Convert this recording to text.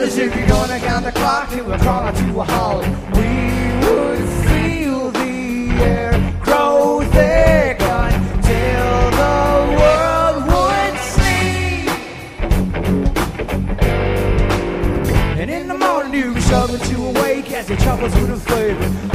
as if you're gonna count the clock till we're crawling to a halt. We would feel the air grow thick until the world would sleep. And in the morning you'd be struggling to awake as your troubles wouldn't fade.